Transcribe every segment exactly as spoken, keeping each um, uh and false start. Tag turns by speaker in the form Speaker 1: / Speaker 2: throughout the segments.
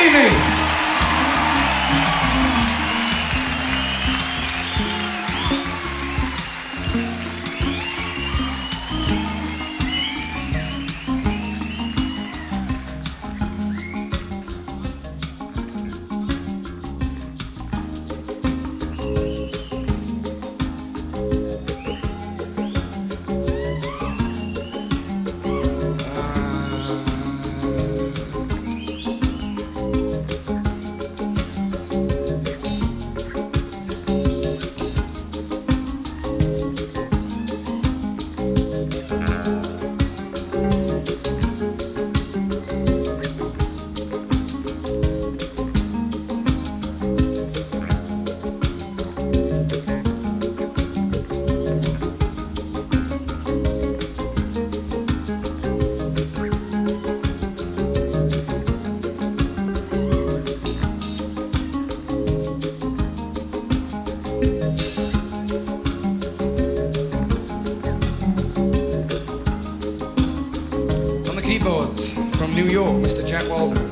Speaker 1: Bellini. Keyboards from New York, Mister Jack Waldman.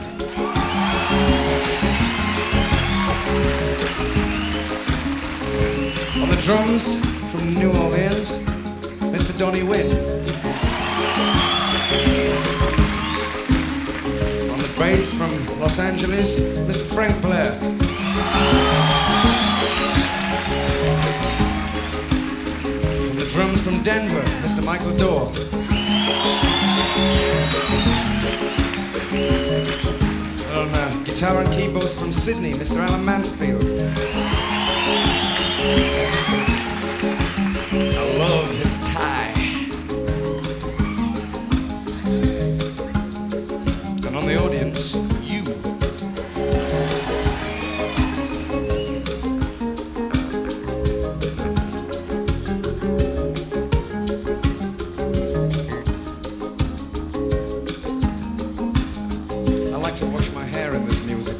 Speaker 1: On the drums from New Orleans, Mister Donnie Wynn. On the bass from Los Angeles, Mister Frank Blair. On the drums from Denver, Mister Michael Dorr. On uh, guitar and keyboards from Sydney, Mister Alan Mansfield. I love his tie. And on the audience, you. I like to wash my hair in this music.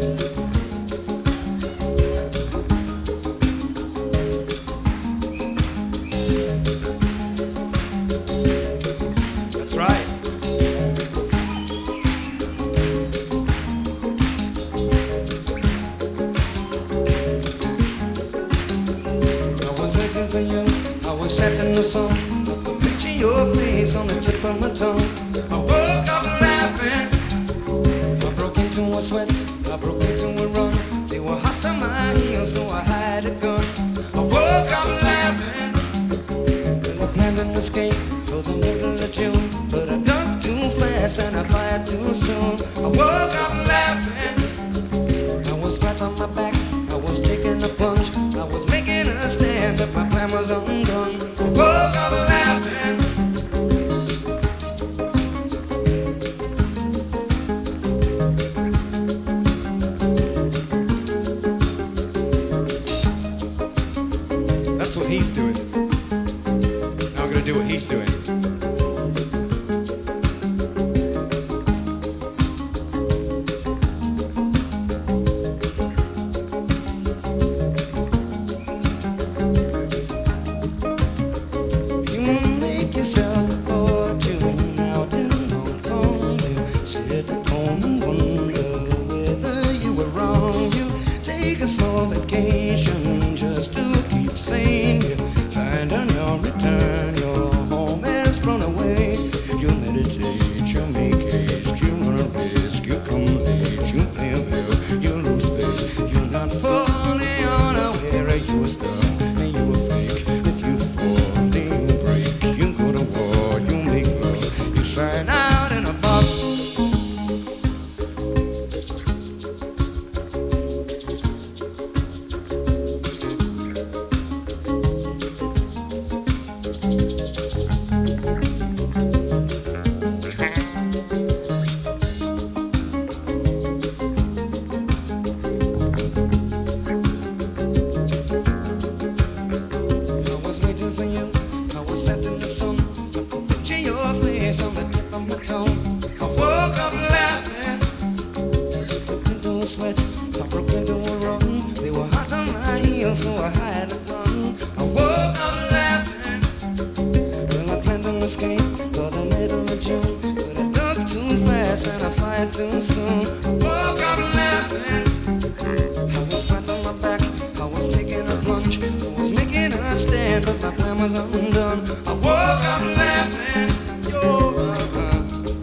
Speaker 1: That's right. I was waiting for you, I was setting the sun. I could picture your face on the tip of my tongue. I woke up laughing. I broke into a sweat, I broke into a run. They were hot on my heels, so I had a gun. I woke up laughing, and I planned an escape for the middle of June. But I ducked too fast and I fired too soon. I woke up laughing, I was flat on my back, I was taking a plunge. I was making a stand, but my plan was undone. I woke up laughing. That's what he's doing. Now I'm gonna do what he's doing. You make yourself a fortune out in Hong Kong. You sit at home and wonder whether you were wrong. You take a small vacation just to keep sane. You find on your return your home has thrown away. You meditate, you make haste, you run a risk, you come late, you pay a bill, you lose face. You're not fully unaware you a star and you a fake. If you fall, then you break. You go to war, you make love, you sign out in a box. I was waiting for you, I was setting the sun. I could picture your face on the tip of my tongue. I woke up laughing, broke into a sweat, I broke into a run. They were hot on my heels, so I had a gun. I woke up laughing, well I planned an escape for the middle of June. But I ducked too fast and I fired too soon. I woke up was undone. I woke up laughing. Yo, uh,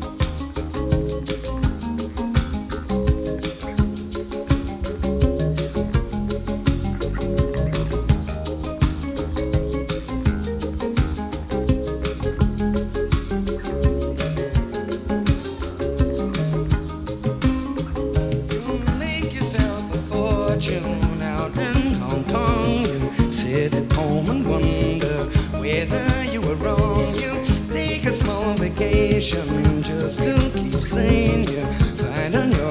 Speaker 1: make yourself a fortune out in Hong Kong. You sit at home and wonder whether you were wrong. You take a small vacation just to keep sane. You find on your